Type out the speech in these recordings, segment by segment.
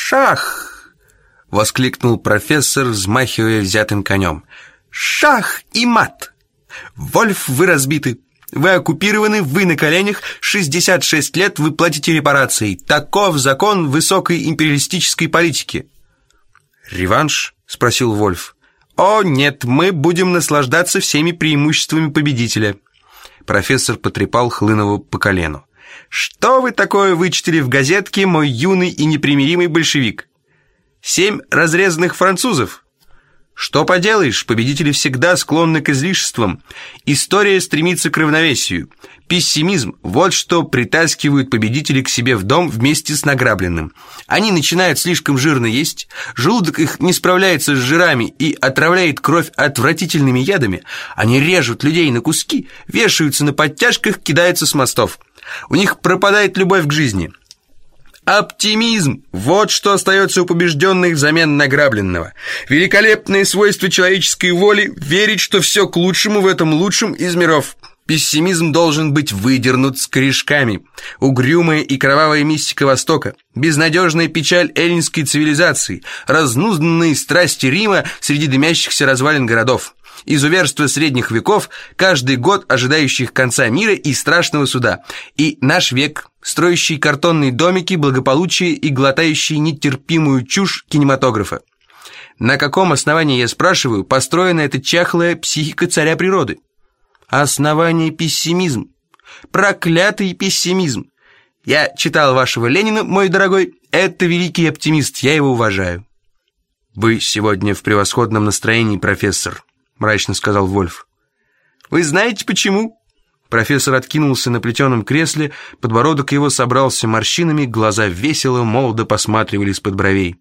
«Шах!» — воскликнул профессор, взмахивая взятым конем. «Шах и мат! Вольф, вы разбиты. Вы оккупированы, вы на коленях, 66 лет вы платите репарации. Таков закон высокой империалистической политики». «Реванш?» — спросил Вольф. «О, нет, мы будем наслаждаться всеми преимуществами победителя». Профессор потрепал Хлынова по колену. «Что вы такое вычитали в газетке, мой юный и непримиримый большевик? 7 разрезанных французов? Что поделаешь, победители всегда склонны к излишествам. История стремится к равновесию. Пессимизм – вот что притаскивают победители к себе в дом вместе с награбленным. Они начинают слишком жирно есть, желудок их не справляется с жирами и отравляет кровь отвратительными ядами. Они режут людей на куски, вешаются на подтяжках, кидаются с мостов. У них пропадает любовь к жизни. Оптимизм – вот что остается у побежденных взамен награбленного. Великолепное свойство человеческой воли – верить, что все к лучшему в этом лучшем из миров. Пессимизм должен быть выдернут с корешками. Угрюмая и кровавая мистика Востока, безнадежная печаль эллинской цивилизации, разнузданные страсти Рима среди дымящихся развалин городов. Изуверство средних веков, каждый год ожидающих конца мира и страшного суда. И наш век, строящий картонные домики, благополучие и глотающий нетерпимую чушь кинематографа. На каком основании, я спрашиваю, построена эта чахлая психика царя природы? Основание — пессимизм. Проклятый пессимизм. Я читал вашего Ленина, мой дорогой. Это великий оптимист, я его уважаю. Вы сегодня в превосходном настроении, профессор, мрачно сказал Вольф. Вы знаете почему? Профессор откинулся на плетеном кресле, подбородок его собрался морщинами, глаза весело, молодо посматривали из-под бровей.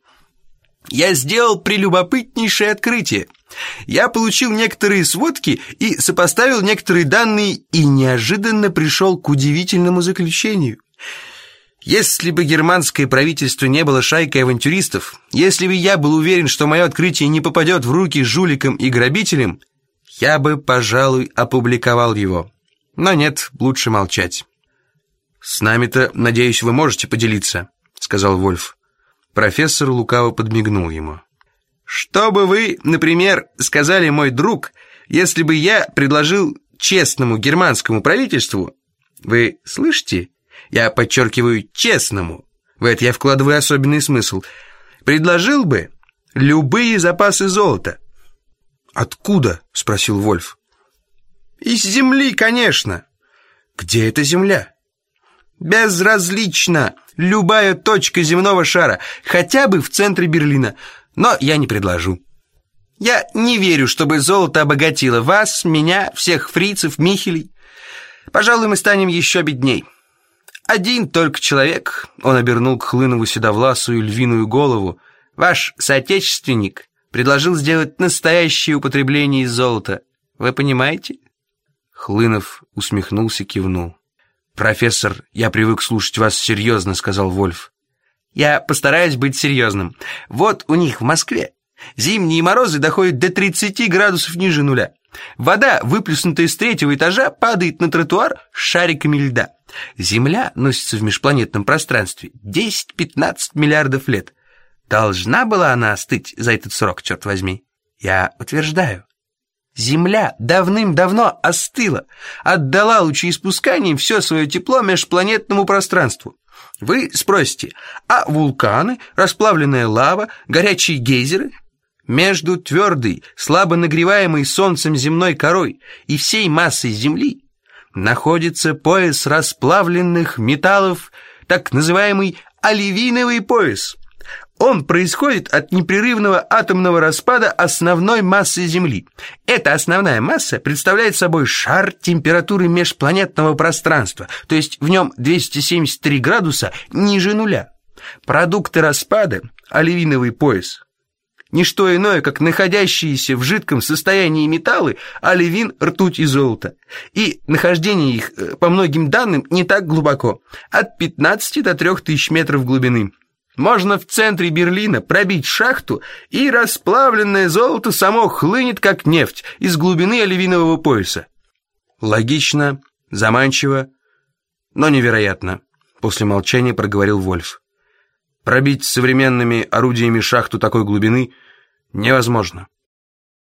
Я сделал прелюбопытнейшее открытие. Я получил некоторые сводки и сопоставил некоторые данные и неожиданно пришел к удивительному заключению. Если бы германское правительство не было шайкой авантюристов, если бы я был уверен, что мое открытие не попадет в руки жуликам и грабителям, я бы, пожалуй, опубликовал его. Но нет, лучше молчать. «С нами-то, надеюсь, вы можете поделиться», — сказал Вольф. Профессор лукаво подмигнул ему. «Что бы вы, например, сказали, мой друг, если бы я предложил честному германскому правительству, вы слышите? Я подчеркиваю, честному, в это я вкладываю особенный смысл, предложил бы любые запасы золота». «Откуда?» — спросил Вольф. «Из земли, конечно». «Где эта земля?» «Безразлично. Любая точка земного шара, хотя бы в центре Берлина. Но я не предложу. Я не верю, чтобы золото обогатило вас, меня, всех фрицев, Михелей. Пожалуй, мы станем еще бедней. Один только человек, он обернул к Хлынову седовласую львиную голову, ваш соотечественник, предложил сделать настоящее употребление из золота. Вы понимаете?» Хлынов усмехнулся, кивнул. «Профессор, я привык слушать вас серьезно», — сказал Вольф. «Я постараюсь быть серьезным. Вот у них в Москве зимние морозы доходят до 30 градусов ниже нуля. Вода, выплеснутая с 3-го этажа, падает на тротуар шариками льда. Земля носится в межпланетном пространстве 10-15 миллиардов лет. Должна была она остыть за этот срок, черт возьми? Я утверждаю. Земля давным-давно остыла, отдала лучеиспусканием все свое тепло межпланетному пространству. Вы спросите, а вулканы, расплавленная лава, горячие гейзеры? Между твердой, слабо нагреваемой солнцем земной корой и всей массой Земли находится пояс расплавленных металлов, так называемый оливиновый пояс. Он происходит от непрерывного атомного распада основной массы Земли. Эта основная масса представляет собой шар температуры межпланетного пространства, то есть в нем 273 градуса ниже нуля. Продукты распада, оливиновый пояс, не что иное, как находящиеся в жидком состоянии металлы, оливин, ртуть и золото. И нахождение их, по многим данным, не так глубоко, от 15 до 3000 метров глубины. Можно в центре Берлина пробить шахту, и расплавленное золото само хлынет, как нефть, из глубины оливинового пояса. Логично, заманчиво, но невероятно, после молчания проговорил Вольф. Пробить современными орудиями шахту такой глубины невозможно.